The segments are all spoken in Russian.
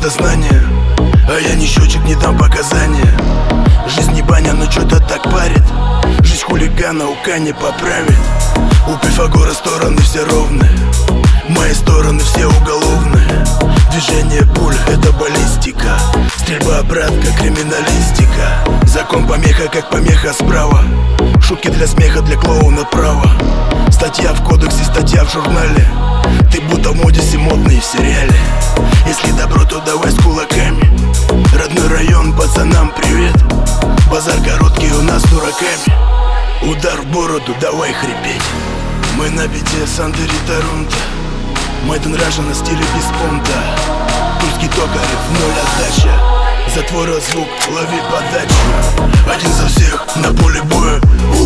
дознание, а я не счетчик, не дам показания. Жизнь не баня, но что-то так парит. Жизнь хулигана ука не поправит. У Пифагора стороны все ровные, мои стороны все уголовные. Движение пуль — это баллистика, стрельба, братка, криминалистика. Закон помеха, как помеха справа. Шутки для смеха, для клоуна право. Статья в кодексе, статья в журнале. Ты будто в модисе, модный в сериале. Если добро, то давай с кулаками. Родной район, пацанам привет. Базар короткий у нас с дураками. Удар в бороду, давай хрипеть. Мы на бите Сандери Торонто. Мэйден Раша на стиле без понта. Тульский Токарев, ноль отдача. За твой раззвук лови подачу. Один за всех на поле боя.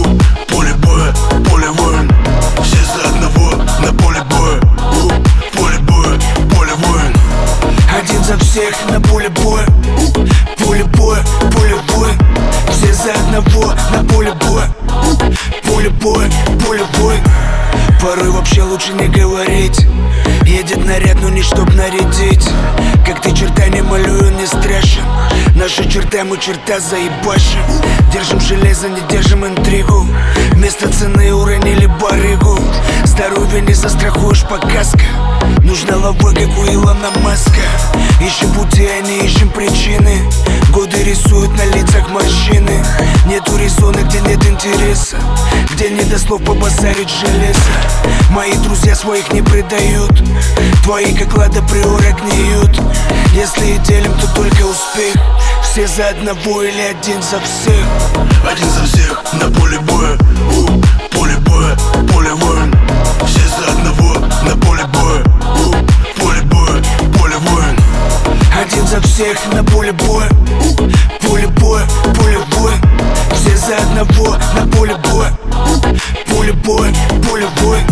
Поле боя, поле воин. Все за одного на поле боя. Поле боя, поле воин. Один за всех на поле боя. Поле боя, поле воин. Все за одного на поле боя. Поле боя, поле воин. Порой вообще лучше не говорить. Едет наряд, но не чтоб нарядить. Как ты черта не малюю, не страшен. Наши черта, мы черта заебашим. Держим железо, не держим интригу. Вместо цены уронили барыгу. Здоровье не застрахуешь по каско. Нужна лава, как у Илона Маска. Ищем пути, а не ищем причины. Годы рисуют на лицах морщины. Нету резона, где нет интереса, где не до слов побазарить железо. Мои друзья своих не предают. Твои как Лада Приора гниют. Если и делим, то только успех. Все за одного или один за всех. Один за всех на поле боя. Поле боя, поле воин. Все за одного на поле боя. Поле боя, поле воин. Один за всех на поле боя. Поле боя, поле воин. Все за одного на поле боя. Поле боя, поле воин.